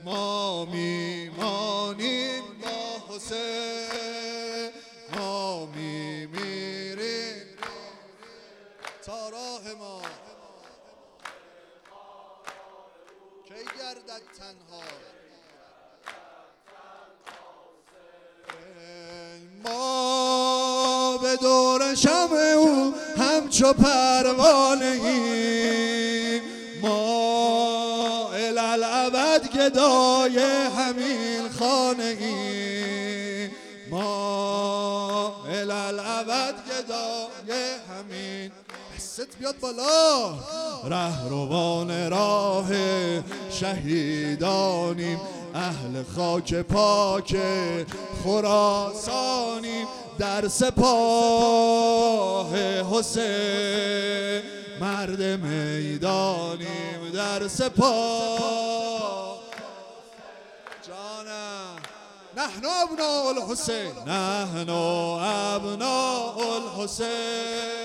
ما میمانیم با حسین، ما میمیریم تا راه ما کی گردد تنها. ما به دور شمع او همچو پروانه ایم، ما الالعبد گدای همین خانه ایم، ما الالعبد گدای همین. دستت بیاد بالا. رهروان راه شهیدانیم، اهل خاک پاک خراسانیم، در سپاه حسین مرد میدانیم، در سپاه جانم. نحن ابناء الحسین، نحن ابناء الحسین.